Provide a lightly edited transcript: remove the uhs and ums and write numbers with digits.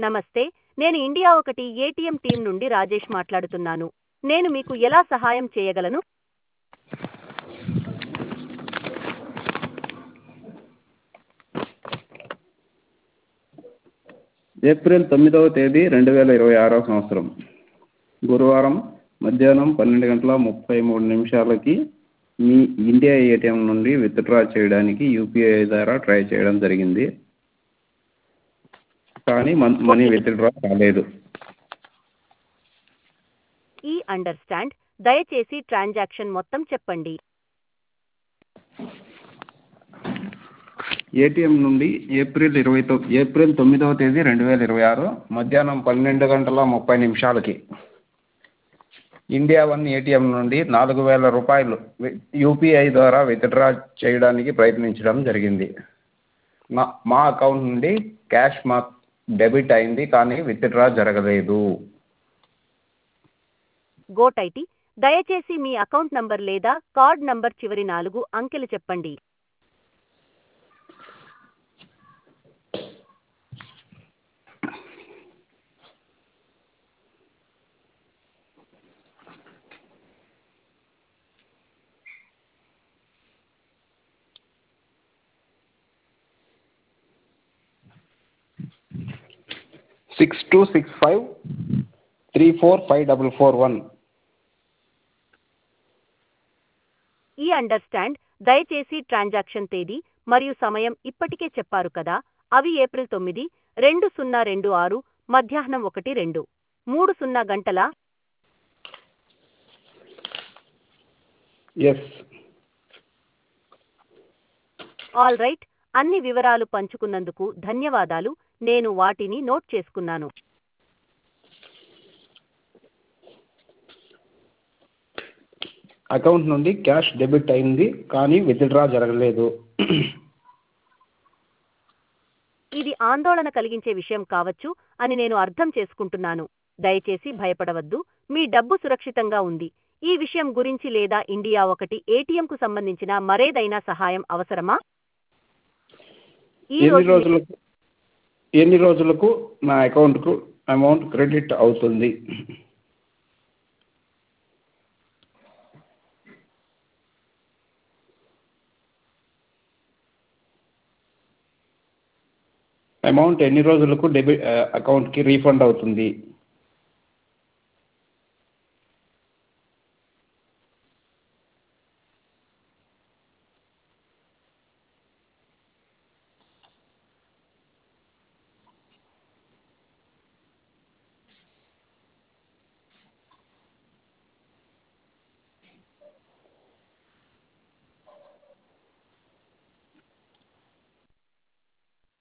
నమస్తే, నేను ఇండియా ఒకటి ఏటీఎం టీం నుండి రాజేష్ మాట్లాడుతున్నాను. నేను మీకు ఎలా సహాయం చేయగలను? ఏప్రిల్ 9వ తేదీ 2026 సంవత్సరం గురువారం మధ్యాహ్నం 12:33 మీ ఇండియా ఏటీఎం నుండి విత్డ్రా చేయడానికి యూపీఐ ద్వారా ట్రై చేయడం జరిగింది, కానీ మనీ విత్డ్రా కాలేదు. అండర్స్టాండ్. దయచేసి ట్రాన్సాక్షన్ మొత్తం చెప్పండి. ఏటీఎం నుండి ఏప్రిల్ 9వ తేదీ 2026 మధ్యాహ్నం 12:30 ఇండియా వన్ ఏటీఎం నుండి 4,000 రూపాయలు యూపీఐ ద్వారా విత్డ్రా చేయడానికి ప్రయత్నించడం జరిగింది. మా అకౌంట్ నుండి క్యాష్ డెబిట్ అయింది, కానీ విత్డ్రా జరగలేదు. గోటైటి దయచేసి మీ అకౌంట్ నంబర్ లేదా కార్డ్ నంబర్ చివరి 4 అంకెలు చెప్పండి. సిక్స్ 265344541. అండర్స్టాండ్. దయచేసి ట్రాన్సాక్షన్ తేదీ మరియు సమయం ఇప్పటికే చెప్పారు కదా. అవి ఏప్రిల్ 9, 2026 మధ్యాహ్నం 1:30 గంటల. ఎస్. ఆల్ రైట్, అన్ని వివరాలు పంచుకున్నందుకు ధన్యవాదాలు. నేను వాటిని నోట్ చేసుకున్నాను. అకౌంట్ నుండి క్యాష్ డెబిట్ అయింది, కానీ విత్డ్రా జరగలేదు. ఇది ఆందోళన కలిగించే విషయం కావచ్చు అని నేను అర్థం చేసుకుంటున్నాను. దయచేసి భయపడవద్దు, మీ డబ్బు సురక్షితంగా ఉంది. ఈ విషయం గురించి లేదా ఇండియా ఒకటి ఏటీఎంకు సంబంధించిన మరేదైనా సహాయం అవసరమా? ఎన్ని రోజులకు నా అకౌంట్కు అమౌంట్ క్రెడిట్ అవుతుంది? అమౌంట్ ఎన్ని రోజులకు అకౌంట్కి రీఫండ్ అవుతుంది?